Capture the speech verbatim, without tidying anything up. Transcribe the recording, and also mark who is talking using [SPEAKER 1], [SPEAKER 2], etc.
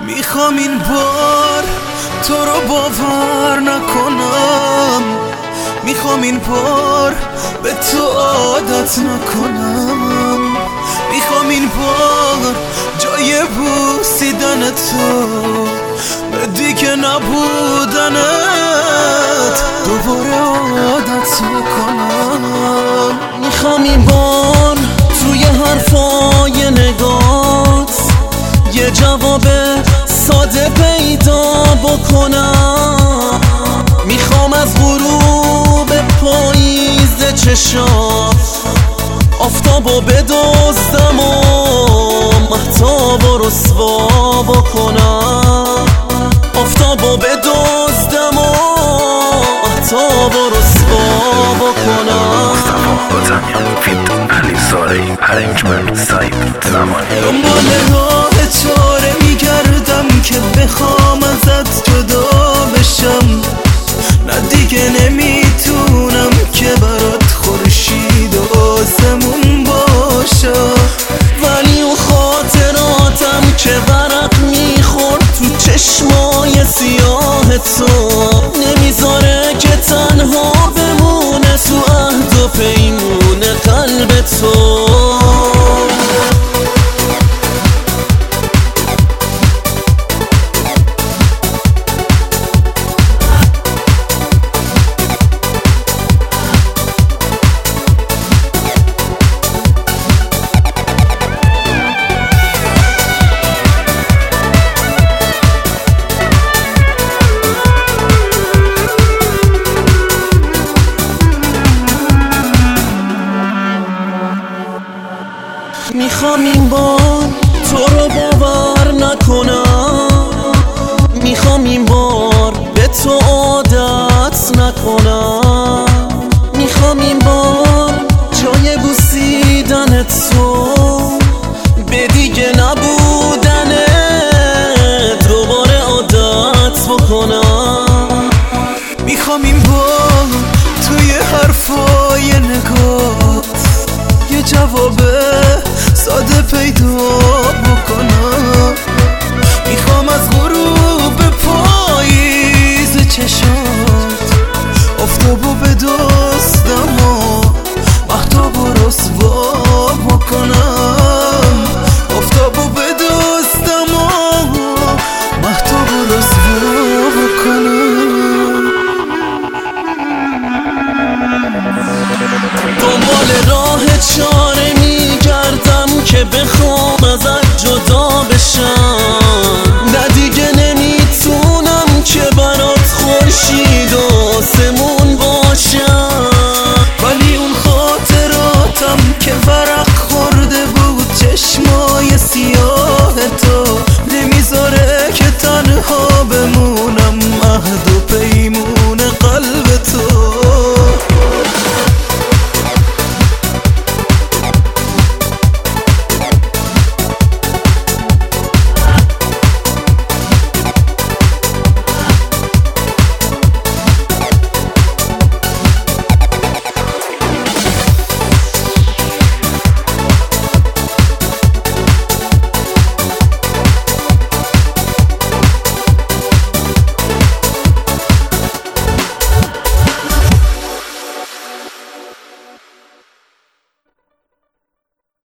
[SPEAKER 1] میخوام این بار تو رو باور نکنم، میخوام این بار به تو عادت نکنم، میخوام این بار جای بوسیدن تو به دیگه نبودنت دوباره عادت کنم.
[SPEAKER 2] میخوام این بار توی حرفای نگات یه جواب ساده پیدا بکنم، میخوام از غروب پاییز چشات آفتابو بدزدم و مهتابو رسوا بکنم، آفتابو بدزدم و مهتابو رسوا بکنم.
[SPEAKER 1] دنبال راه چاره میگردم که بخوام ازت جدا بشم، نه دیگه نمیتونم که برات خورشید و آسمون باشم،
[SPEAKER 2] ولی اون خاطراتم که برق میخورد تو چشمای سیاه تو نمیذاره که تنها بمونه تو عهد و پیمون قلب تو. میخوام این بار تو رو باور نکنم، میخوام این بار به تو عادت نکنم، میخوام این بار جای بوسیدن تو به دیگه نبودن دوباره عادت بکنم.
[SPEAKER 1] میخوام این بار توی حرفای نگات یه جواب ساده پیدا